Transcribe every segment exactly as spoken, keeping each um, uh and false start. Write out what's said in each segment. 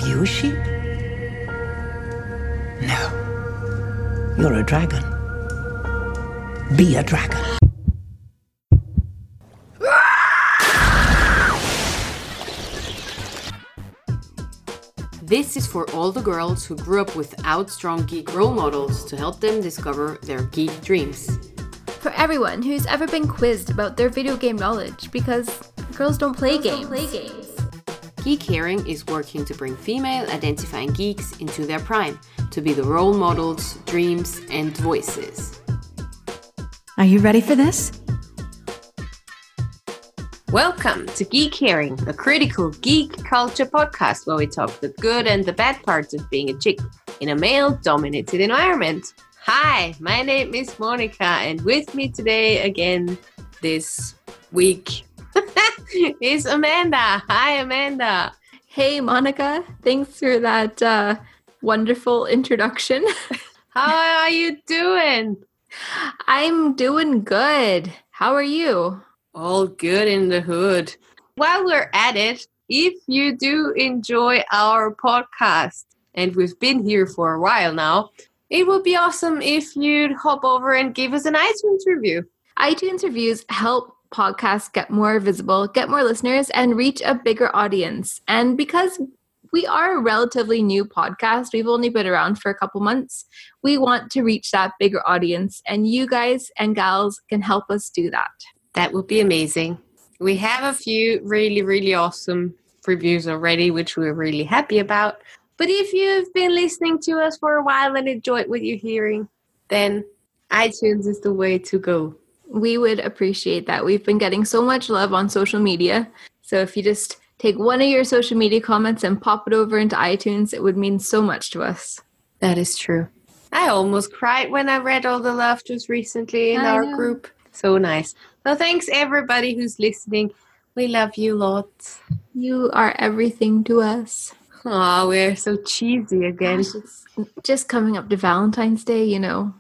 you a sheep? No. You're a dragon. Be a dragon. This is for all the girls who grew up without strong geek role models to help them discover their geek dreams. For everyone who's ever been quizzed about their video game knowledge, because girls don't play girls games. Don't play games. Geek Hearing is working to bring female identifying geeks into their prime, to be the role models, dreams, and voices. Are you ready for this? Welcome to Geek Hearing, a critical geek culture podcast where we talk the good and the bad parts of being a chick in a male-dominated environment. Hi, my name is Monica, and with me today again this week is Amanda. Hi, Amanda. Hey, Monica. Thanks for that uh, wonderful introduction. How are you doing? I'm doing good. How are you? All good in the hood. While we're at it, if you do enjoy our podcast, and we've been here for a while now, it would be awesome if you'd hop over and give us an iTunes review. iTunes reviews help podcasts get more visible, get more listeners, and reach a bigger audience. And because we are a relatively new podcast, we've only been around for a couple months, we want to reach that bigger audience, and you guys and gals can help us do that. That would be amazing. We have a few really, really awesome reviews already, which we're really happy about. But if you've been listening to us for a while and enjoyed what you're hearing, then iTunes is the way to go. We would appreciate that. We've been getting so much love on social media. So if you just take one of your social media comments and pop it over into iTunes, it would mean so much to us. That is true. I almost cried when I read all the love just recently in I our know. group. So nice. So thanks everybody who's listening. We love you lots. You are everything to us. Oh, we're so cheesy again. Gosh, it's just coming up to Valentine's Day, you know.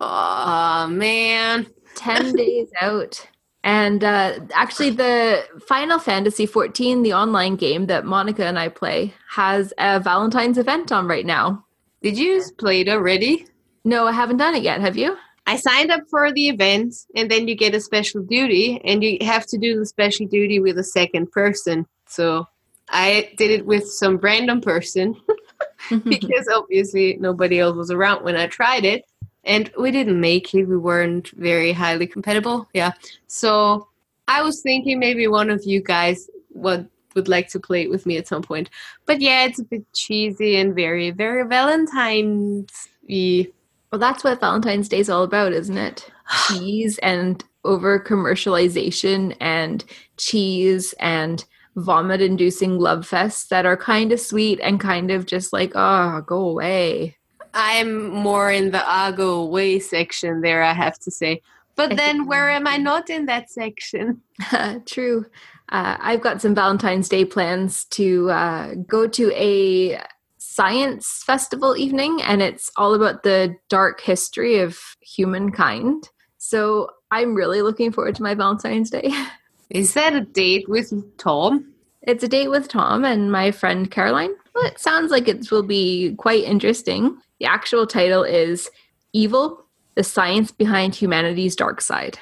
Oh, man. ten days out. And uh, actually the Final Fantasy fourteen, the online game that Monica and I play, has a Valentine's event on right now. Did you play it already? No, I haven't done it yet. Have you? I signed up for the event, and then you get a special duty, and you have to do the special duty with a second person. So I did it with some random person because obviously nobody else was around when I tried it. And we didn't make it. We weren't very highly compatible. Yeah. So I was thinking maybe one of you guys would, would like to play it with me at some point. But yeah, it's a bit cheesy and very, very Valentine's-y. Well, that's what Valentine's Day is all about, isn't it? Cheese and over-commercialization and cheese and vomit-inducing love fests that are kind of sweet and kind of just like, oh, go away. I'm more in the ah, go away section there, I have to say. But then where am I not in that section? True. Uh, I've got some Valentine's Day plans to uh, go to a science festival evening, and it's all about the dark history of humankind. So I'm really looking forward to my Valentine's Day. Is that a date with Tom? It's a date with Tom and my friend Caroline. Well, it sounds like it will be quite interesting. The actual title is Evil, the Science Behind Humanity's Dark Side.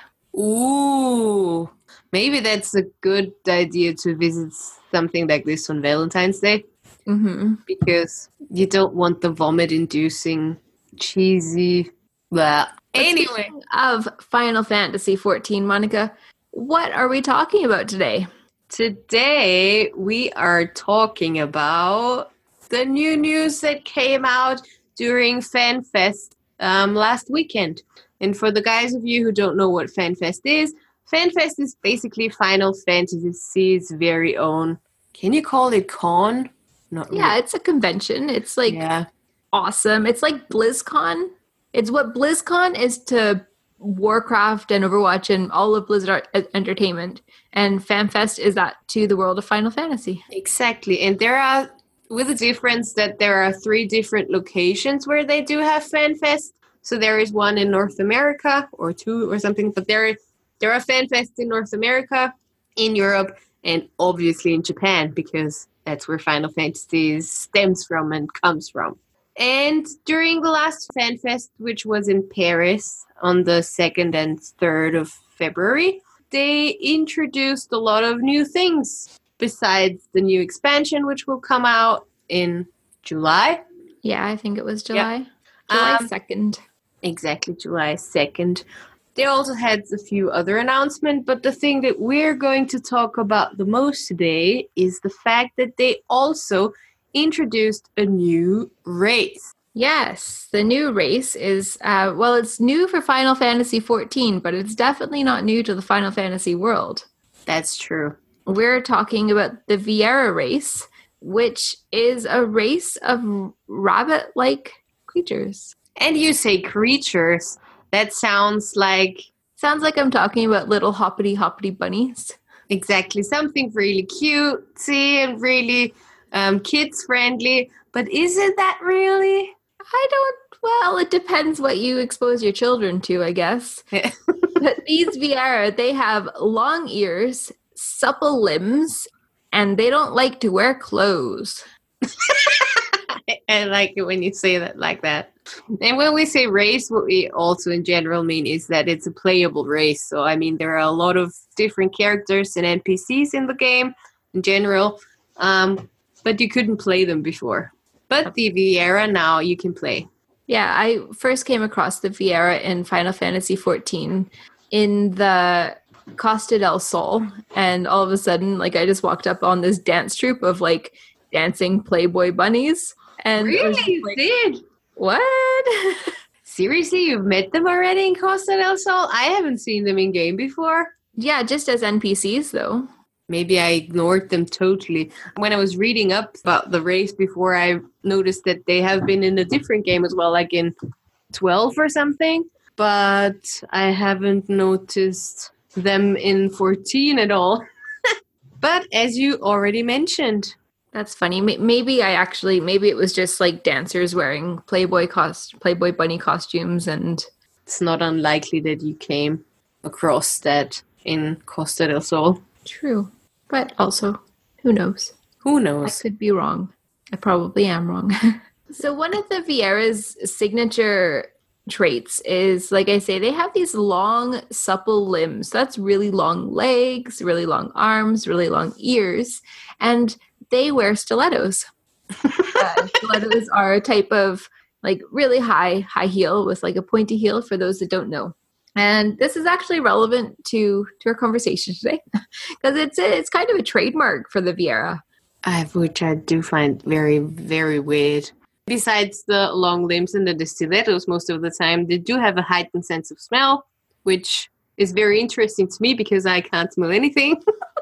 Ooh, maybe that's a good idea to visit something like this on Valentine's Day. Mm-hmm. Because you don't want the vomit-inducing, cheesy... Blah. Anyway. Speaking of Final Fantasy fourteen, Monica, what are we talking about today? Today, we are talking about the new news that came out during FanFest um, last weekend. And for the guys of you who don't know what FanFest is, FanFest is basically Final Fantasy's very own... Can you call it con? Not Yeah, really. it's a convention. It's like Yeah. awesome. It's like BlizzCon. It's what BlizzCon is to Warcraft and Overwatch and all of Blizzard Entertainment. And FanFest is that to the world of Final Fantasy. Exactly. And there are, with the difference that there are three different locations where they do have FanFest. So there is one in North America, or two or something, but there, there are FanFests in North America, in Europe, and obviously in Japan, because that's where Final Fantasy stems from and comes from. And during the last FanFest, which was in Paris on the second and third of February, they introduced a lot of new things besides the new expansion, which will come out in July. Yeah, I think it was July. Yep. July Um, second. Exactly, July second. They also had a few other announcements, but the thing that we're going to talk about the most today is the fact that they also introduced a new race. Yes, the new race is, uh, well, it's new for Final Fantasy fourteen, but it's definitely not new to the Final Fantasy world. That's true. We're talking about the Viera race, which is a race of rabbit-like creatures. And you say creatures. That sounds like... Sounds like I'm talking about little hoppity-hoppity bunnies. Exactly. Something really cutesy and really um, kids-friendly. But is it that really? I don't... Well, it depends what you expose your children to, I guess. But these Viera, they have long ears, supple limbs, and they don't like to wear clothes. I like it when you say that like that. And when we say race, what we also in general mean is that it's a playable race. So, I mean, there are a lot of different characters and N P Cs in the game in general, um, but you couldn't play them before. But the Viera now you can play. Yeah, I first came across the Viera in Final Fantasy fourteen in the Costa del Sol, and all of a sudden, like, I just walked up on this dance troupe of, like, dancing Playboy bunnies. And really? You like, did? What? Seriously? You've met them already in Costa del Sol? I haven't seen them in game before. Yeah, just as N P Cs, though. Maybe I ignored them totally. When I was reading up about the race before, I noticed that they have been in a different game as well, like in twelve or something. But I haven't noticed them in fourteen at all. But as you already mentioned... That's funny. Maybe I actually, maybe it was just like dancers wearing Playboy cost, Playboy bunny costumes, and it's not unlikely that you came across that in Costa del Sol. True. But also, who knows? Who knows? I could be wrong. I probably am wrong. So one of the Viera's signature traits is, like I say, they have these long, supple limbs. That's really long legs, really long arms, really long ears, and they wear stilettos. uh, stilettos are a type of like really high, high heel with like a pointy heel for those that don't know. And this is actually relevant to, to our conversation today because it's a, it's kind of a trademark for the Viera. I, which I do find very, very weird. Besides the long limbs and the stilettos, most of the time, they do have a heightened sense of smell, which is very interesting to me because I can't smell anything.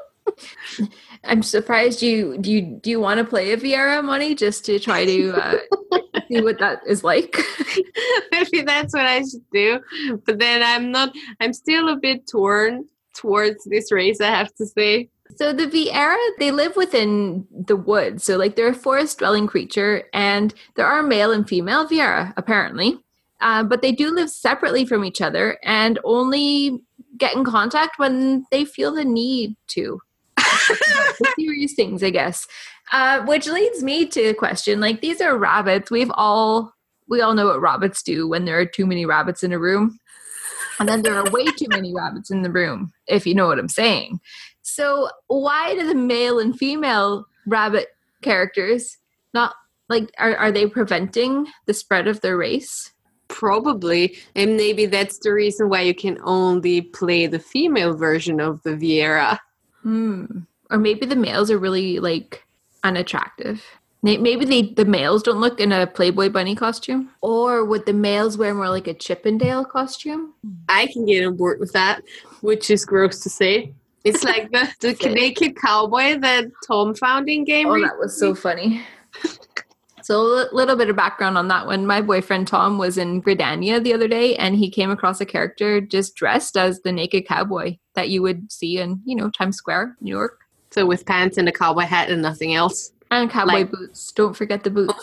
I'm surprised you do you do you want to play a Viera, Moni, just to try to uh, see what that is like? Maybe that's what I should do. But then I'm not I'm still a bit torn towards this race, I have to say. So the Viera, they live within the woods. So like they're a forest dwelling creature, and there are male and female Viera, apparently. Uh, but they do live separately from each other and only get in contact when they feel the need to. Serious things, I guess. Uh, which leads me to a question. Like, these are rabbits. We've all we all know what rabbits do when there are too many rabbits in a room. And then there are way too many rabbits in the room, if you know what I'm saying. So why do the male and female rabbit characters not, like, are, are they preventing the spread of their race? Probably. And maybe that's the reason why you can only play the female version of the Viera. Hmm. Or maybe the males are really, like, unattractive. Maybe they, the males don't look in a Playboy bunny costume. Or would the males wear more like a Chippendale costume? I can get on board with that, which is gross to say. It's like the, the naked cowboy that Tom found in game. Oh, that was so funny. So a little bit of background on that one. My boyfriend Tom was in Gridania the other day, and he came across a character just dressed as the naked cowboy that you would see in, you know, Times Square, New York. So with pants and a cowboy hat and nothing else. And cowboy like, boots. Don't forget the boots.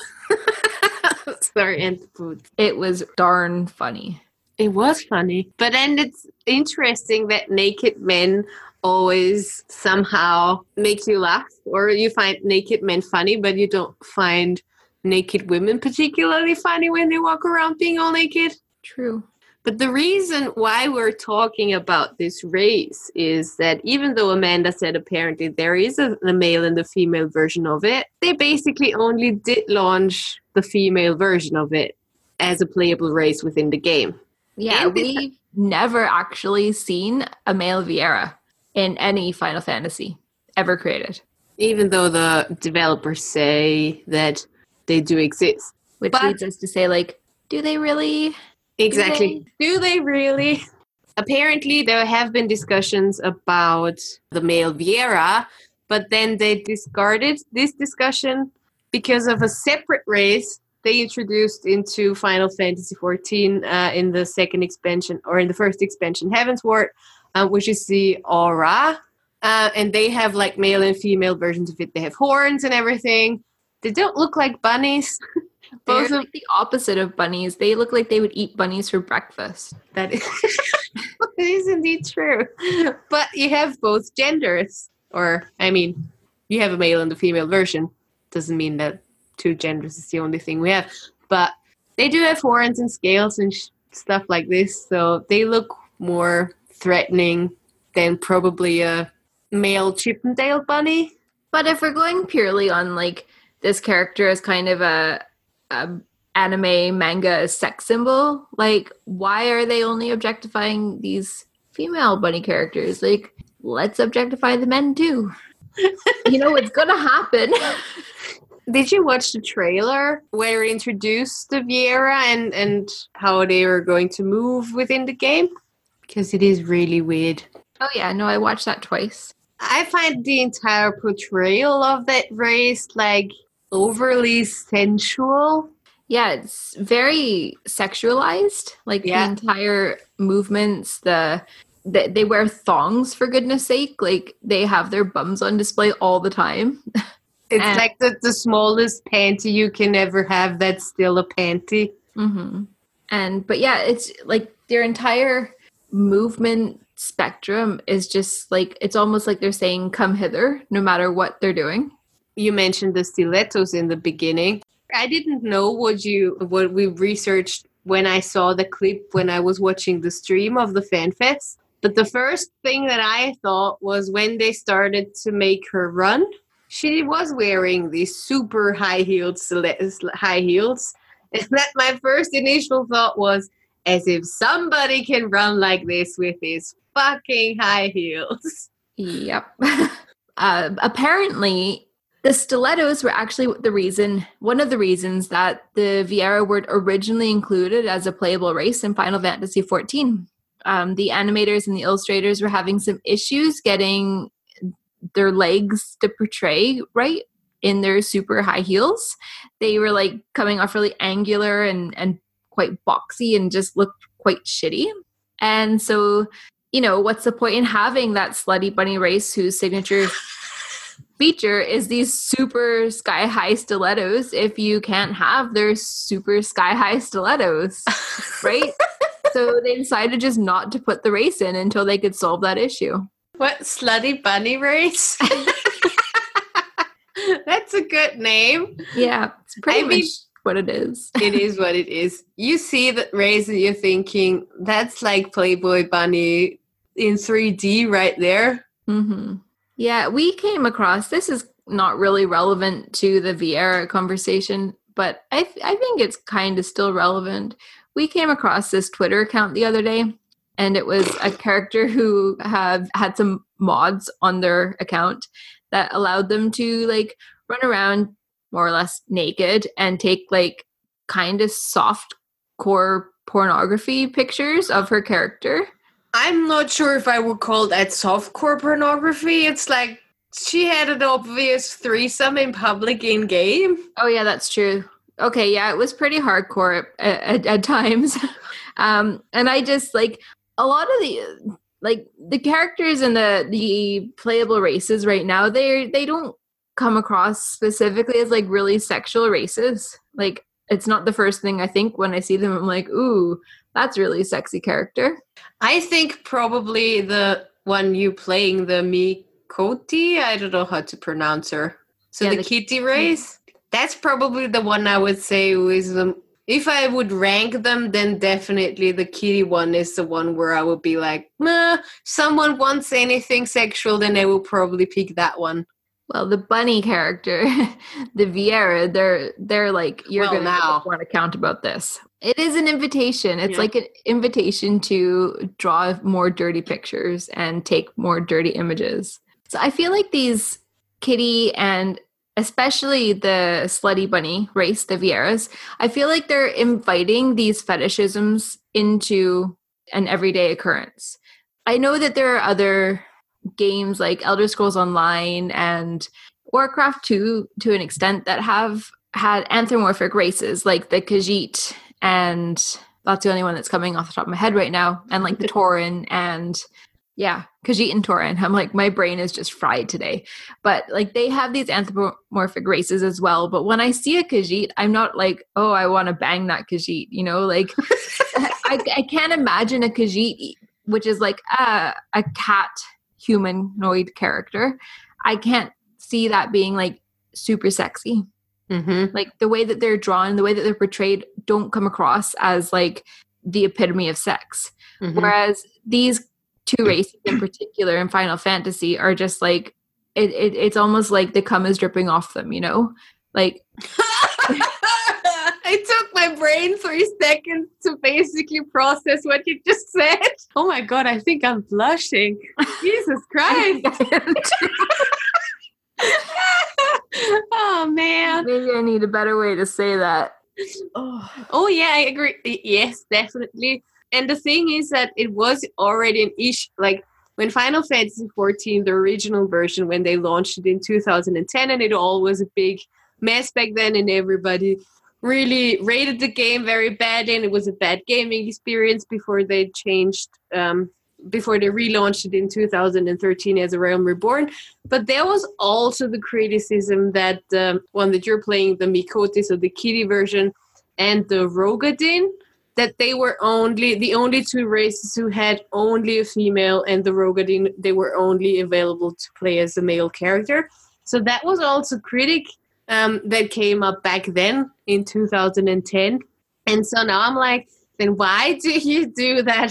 Sorry, and the boots. It was darn funny. It was funny. But then it's interesting that naked men always somehow makes you laugh, or you find naked men funny, but you don't find naked women particularly funny when they walk around being all naked. True. But the reason why we're talking about this race is that even though Amanda said apparently there is a, a male and a female version of it, they basically only did launch the female version of it as a playable race within the game. Yeah, And we've never actually seen a male Viera in any Final Fantasy ever created. Even though the developers say that they do exist. Which But- leads us to say, like, do they really? Exactly. Do they really? Apparently, there have been discussions about the male Viera, but then they discarded this discussion because of a separate race they introduced into Final Fantasy fourteen uh, in the second expansion, or in the first expansion, Heavensward, uh, which is the Aura. Uh, and they have like male and female versions of it. They have horns and everything. They don't look like bunnies. They're Both of like the opposite of bunnies. They look like they would eat bunnies for breakfast. That is, that is indeed true. But you have both genders. Or, I mean, you have a male and a female version. Doesn't mean that two genders is the only thing we have. But they do have horns and scales and sh- stuff like this. So they look more threatening than probably a male Chippendale bunny. But if we're going purely on, like, this character as kind of a, a anime manga sex symbol, like, why are they only objectifying these female bunny characters? Like, let's objectify the men too. You know, it's gonna happen. Did you watch the trailer where it introduced the Viera and, and how they were going to move within the game? Because it is really weird. Oh yeah, no, I watched that twice. I find the entire portrayal of that race like overly sensual. Yeah, it's very sexualized. Like Yeah. the entire movements, the they, they wear thongs for goodness sake. Like they have their bums on display all the time. It's And- like the, the smallest panty you can ever have that's still a panty. Mm-hmm. And but yeah, it's like their entire movement spectrum is just like, it's almost like they're saying come hither no matter what they're doing. You mentioned the stilettos in the beginning. I didn't know what you what we researched when I saw the clip when I was watching the stream of the FanFest. But the first thing that I thought was when they started to make her run, she was wearing these super high-heeled stilettos, high heels. And that my first initial thought was, as if somebody can run like this with these fucking high heels. Yep. uh, apparently, the stilettos were actually the reason, one of the reasons that the Viera were originally included as a playable race in Final Fantasy fourteen. Um, the animators and the illustrators were having some issues getting their legs to portray right in their super high heels. They were like coming off really angular and, and quite boxy and just looked quite shitty. And so, you know, what's the point in having that slutty bunny race whose signature feature is these super sky high stilettos if you can't have their super sky high stilettos, right? So they decided just not to put the race in until they could solve that issue. What, slutty bunny race? That's a good name. Yeah, it's pretty I much mean- what it is. It is what it is. You see that race and you're thinking, that's like Playboy Bunny in three D right there. Mm-hmm. Yeah, we came across, this is not really relevant to the Viera conversation, but I, th- I think it's kind of still relevant. We came across this Twitter account the other day, and it was a character who have had some mods on their account that allowed them to like run around more or less naked and take like kind of soft core pornography pictures of her character. I'm not sure if I would call that softcore pornography. It's like she had an obvious threesome in public in game. Oh yeah, that's true. Okay, yeah, it was pretty hardcore at, at, at times. um, and I just like a lot of the like the characters in the the playable races right now, they they don't come across specifically as like really sexual races. Like it's not the first thing I think when I see them. I'm like, ooh, that's really sexy character. I think probably the one you playing, the Miqo'te. I don't know how to pronounce her. So Yeah, the, the kitty race. That's probably the one I would say is the. If I would rank them, then definitely the kitty one is the one where I would be like, nah, someone wants anything sexual, then I will probably pick that one. Well, the bunny character, the Viera, they're they're like, you're Well, going to now. want to count about this. It is an invitation. It's Yeah. like an invitation to draw more dirty pictures and take more dirty images. So I feel like these kitty and especially the slutty bunny race, the Vieras, I feel like they're inviting these fetishisms into an everyday occurrence. I know that there are other games like Elder Scrolls Online and Warcraft two to an extent that have had anthropomorphic races like the Khajiit, and that's the only one that's coming off the top of my head right now, and like the Tauren and yeah, Khajiit and Tauren. I'm like, my brain is just fried today. But like they have these anthropomorphic races as well. But when I see a Khajiit, I'm not like, oh, I want to bang that Khajiit, you know, like I, I can't imagine a Khajiit, which is like a, a cat humanoid character. I can't see that being like super sexy. Mm-hmm. Like the way that they're drawn, the way that they're portrayed don't come across as like the epitome of sex. Mm-hmm. Whereas these two races in particular in Final Fantasy are just like, it, it it's almost like the cum is dripping off them, you know? Like it took my brain three seconds to basically process what you just said. Oh my god, I think I'm blushing. Jesus Christ. Oh man. Maybe I need a better way to say that. Oh. oh yeah, I agree. Yes, definitely. And the thing is that it was already an issue, like when Final Fantasy fourteen, the original version, when they launched it in two thousand ten, and it all was a big mess back then, and everybody really rated the game very badly, and it was a bad gaming experience before they changed, um, before they relaunched it in two thousand thirteen as A Realm Reborn. But there was also the criticism that the um, one that you're playing, the Miqo'te, so the kitty version, and the Rogadin, that they were only the only two races who had only a female, and the Rogadin, they were only available to play as a male character. So that was also critic um, that came up back then in two thousand ten. And so now I'm like, then why do you do that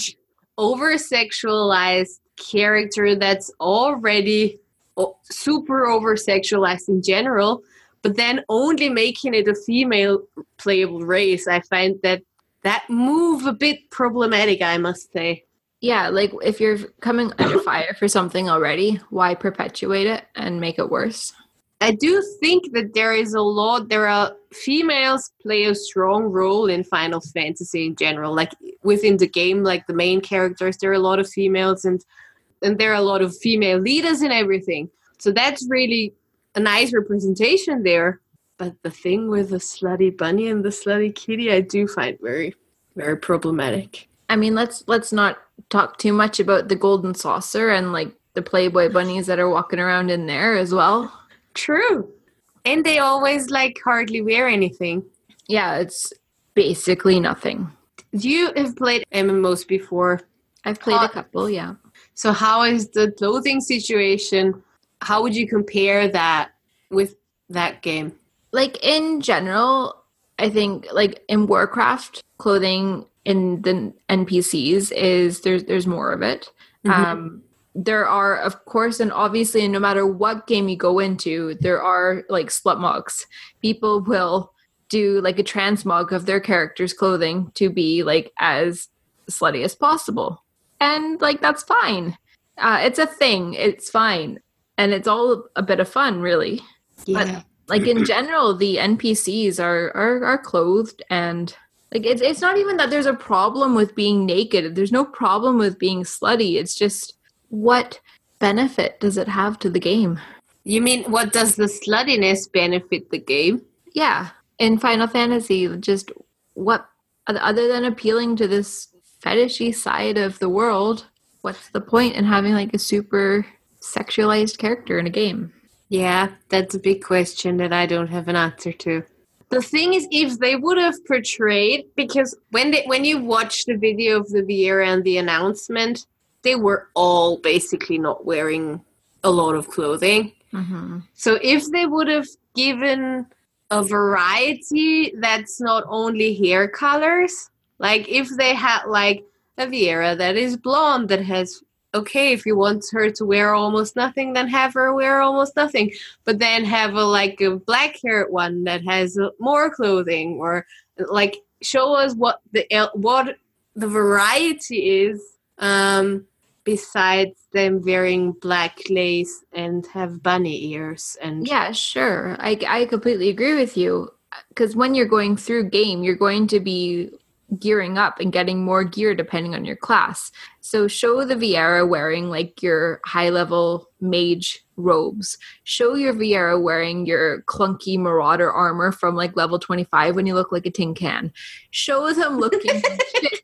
over-sexualized character that's already super over-sexualized in general, but then only making it a female playable race? I find that that move a bit problematic, I must say. Yeah, like if you're coming under fire for something already, why perpetuate it and make it worse? I do think that there is a lot, there are females play a strong role in Final Fantasy in general. Like within the game, like the main characters, there are a lot of females, and and there are a lot of female leaders and everything. So that's really a nice representation there. But the thing with the slutty bunny and the slutty kitty, I do find very, very problematic. I mean, let's let's not talk too much about the golden saucer and like the Playboy bunnies that are walking around in there as well. True. And they always like hardly wear anything. Yeah, it's basically nothing. You have played M M Os before. I've played How- a couple, yeah. So how is the clothing situation? How would you compare that with that game? Like in general, I think like in Warcraft, clothing in the N P Cs is there's there's more of it. Mm-hmm. Um, there are, of course, and obviously, no matter what game you go into, there are like slut mugs. People will do like a transmog of their character's clothing to be like as slutty as possible, and like that's fine. Uh, it's a thing. It's fine, and it's all a bit of fun, really. Yeah. But like in general, the N P Cs are, are are clothed, and like it's it's not even that there's a problem with being naked. There's no problem with being slutty. It's just what benefit does it have to the game? You mean what does the sluttiness benefit the game? Yeah, in Final Fantasy, just what other than appealing to this fetishy side of the world, what's the point in having like a super sexualized character in a game? Yeah, that's a big question that I don't have an answer to. The thing is, if they would have portrayed, because when they, when you watch the video of the Viera and the announcement, they were all basically not wearing a lot of clothing. Mm-hmm. So if they would have given a variety that's not only hair colors, like if they had like a Viera that is blonde, that has, okay, if you want her to wear almost nothing, then have her wear almost nothing. But then have a like a black-haired one that has uh, more clothing, or like show us what the what the variety is. Um, besides them wearing black lace and have bunny ears and yeah, sure. I I completely agree with you, because when you're going through game, you're going to be gearing up and getting more gear depending on your class. So show the Viera wearing like your high level mage robes. Show your Viera wearing your clunky marauder armor from like level twenty-five when you look like a tin can. Show them looking shit,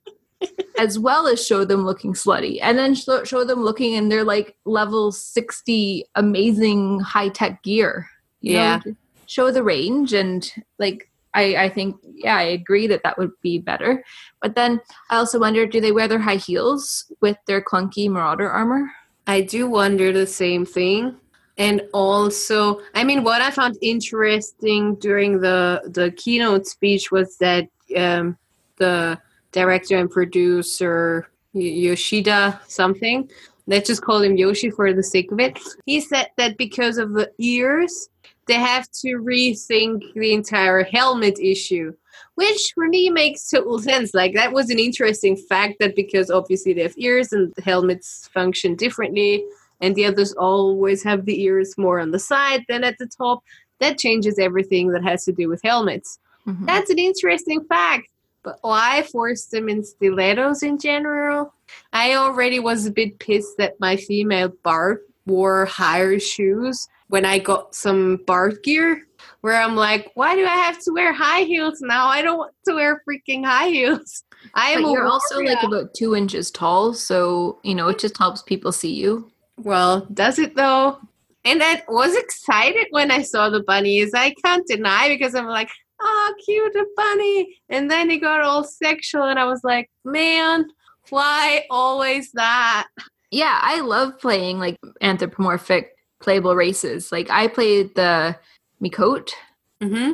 as well as show them looking slutty, and then show, show them looking in their like level sixty amazing high tech gear. You yeah know, show the range, and like I, I think, yeah, I agree that that would be better. But then I also wonder, do they wear their high heels with their clunky marauder armor? I do wonder the same thing. And also, I mean, what I found interesting during the the keynote speech was that um, the director and producer Yoshida something, let's just call him Yoshi for the sake of it, he said that because of the ears, they have to rethink the entire helmet issue, which for me makes total sense. Like, that was an interesting fact, that because obviously they have ears and the helmets function differently, and the others always have the ears more on the side than at the top, that changes everything that has to do with helmets. Mm-hmm. That's an interesting fact. But why force them in stilettos in general? I already was a bit pissed that my female Bart wore higher shoes when I got some Bart gear, where I'm like, why do I have to wear high heels now? I don't want to wear freaking high heels. I am. But you're a also like about two inches tall, so, you know, it just helps people see you. Well, does it though? And I was excited when I saw the bunnies. I can't deny, because I'm like, oh, cute, a bunny. And then it got all sexual, and I was like, man, why always that? Yeah, I love playing like anthropomorphic playable races. Like, I played the Miqo'te, mm-hmm.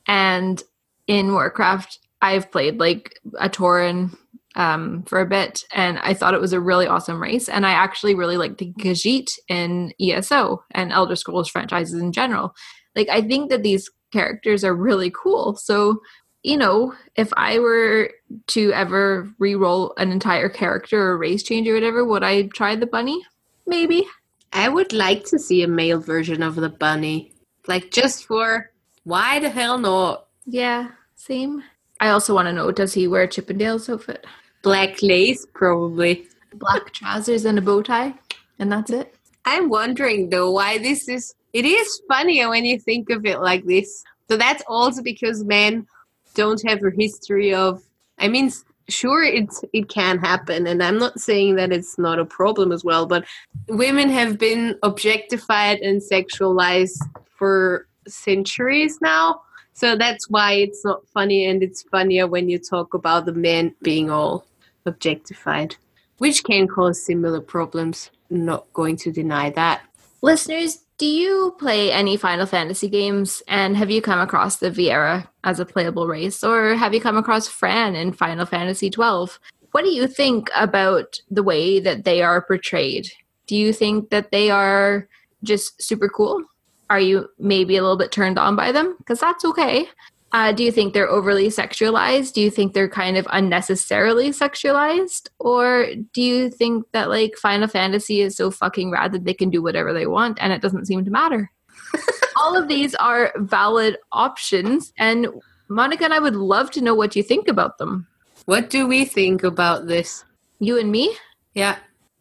and in Warcraft, I've played like a Tauren um, for a bit, and I thought it was a really awesome race. And I actually really liked the Khajiit in E S O and Elder Scrolls franchises in general. Like, I think that these characters are really cool. So, you know, if I were to ever re-roll an entire character or race change or whatever, would I try the bunny? Maybe. I would like to see a male version of the bunny. Like, just for, why the hell not? Yeah, same. I also want to know, does he wear Chippendale's outfit? Black lace, probably. Black trousers and a bow tie, and that's it. I'm wondering, though, why this is... It is funny when you think of it like this. So that's also because men don't have a history of... I mean, sure, it's, it can happen, and I'm not saying that it's not a problem as well, but women have been objectified and sexualized for centuries now. So that's why it's not funny, and it's funnier when you talk about the men being all objectified, which can cause similar problems. Not going to deny that. Listeners, do you play any Final Fantasy games, and have you come across the Viera as a playable race, or have you come across Fran in Final Fantasy twelve? What do you think about the way that they are portrayed? Do you think that they are just super cool? Are you maybe a little bit turned on by them? Because that's okay. Uh, do you think they're overly sexualized? Do you think they're kind of unnecessarily sexualized? Or do you think that like Final Fantasy is so fucking rad that they can do whatever they want and it doesn't seem to matter? All of these are valid options, and Monica and I would love to know what you think about them. What do we think about this? You and me? Yeah.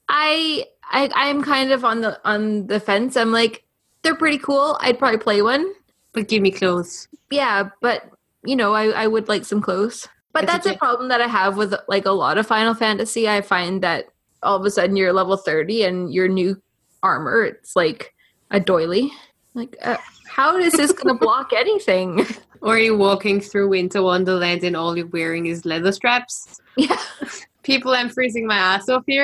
I I I'm kind of on the on the fence. I'm like, they're pretty cool. I'd probably play one. But give me clothes. Yeah, but, you know, I, I would like some clothes. But It's that's a a bit- problem that I have with, like, a lot of Final Fantasy. I find that all of a sudden you're level thirty and your new armor, it's like a doily. Like, uh, how is this going to block anything? Or you're walking through Winter Wonderland and all you're wearing is leather straps. Yeah. People, I'm freezing my ass off here.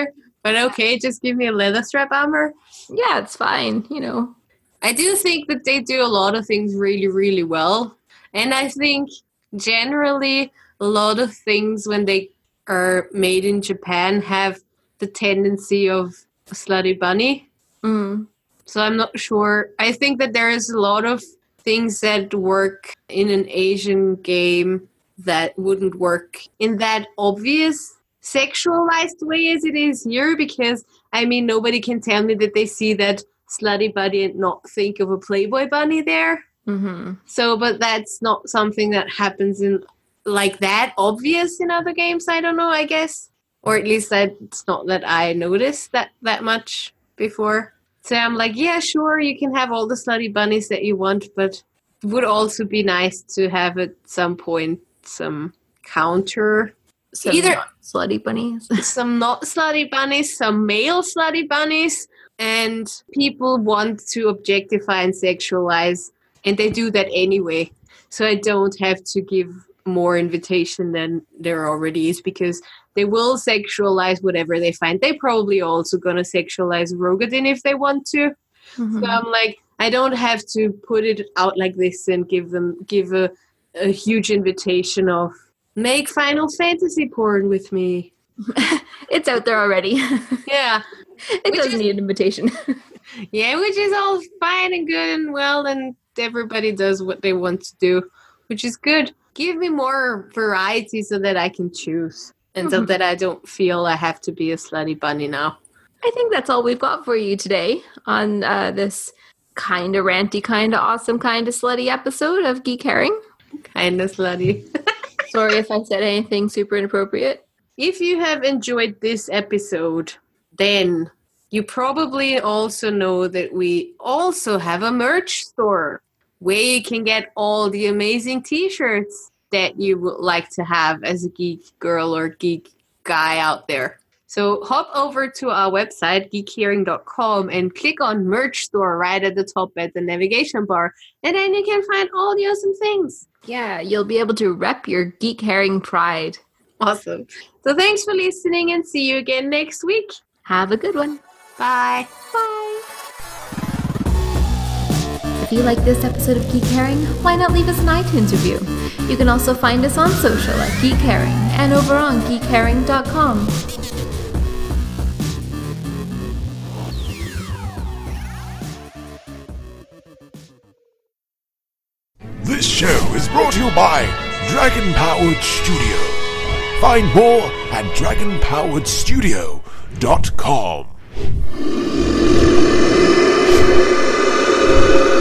But okay, just give me a leather strap armor. Yeah, it's fine, you know. I do think that they do a lot of things really, really well. And I think generally a lot of things when they are made in Japan have the tendency of slutty bunny. Mm. So I'm not sure. I think that there is a lot of things that work in an Asian game that wouldn't work in that obvious sexualized way as it is here, because I mean nobody can tell me that they see that slutty bunny and not think of a Playboy bunny there. Mm-hmm. So, but that's not something that happens in like that obvious in other games. I don't know, I guess. Or at least that's not that I noticed that, that much before. So I'm like, yeah, sure, you can have all the slutty bunnies that you want, but it would also be nice to have at some point some counter. Some Either not slutty bunnies. some not slutty bunnies, some male slutty bunnies, and people want to objectify and sexualize, and they do that anyway. So I don't have to give more invitation than there already is, because they will sexualize whatever they find. They probably also gonna sexualize Rogadin if they want to. Mm-hmm. So I'm like, I don't have to put it out like this and give them give a, a huge invitation of make Final Fantasy porn with me. It's out there already. Yeah. It Which doesn't is- need an invitation. Yeah, which is all fine and good and well, and everybody does what they want to do, which is good. Give me more variety so that I can choose, and so that I don't feel I have to be a slutty bunny now. I think that's all we've got for you today on uh, this kind of ranty, kind of awesome, kind of slutty episode of Geek Herring. Kind of slutty. Sorry if I said anything super inappropriate. If you have enjoyed this episode, then you probably also know that we also have a merch store where you can get all the amazing t-shirts that you would like to have as a geek girl or geek guy out there. So hop over to our website, geek hearing dot com, and click on merch store right at the top at the navigation bar. And then you can find all the awesome things. Yeah, you'll be able to rep your Geek Herring pride. Awesome. So thanks for listening, and see you again next week. Have a good one. Bye. Bye. If you like this episode of Geek Herring, why not leave us an iTunes review? You can also find us on social at Geek Herring and over on geek herring dot com. This show is brought to you by Dragon Powered Studio. Find more at dragon powered studio dot com.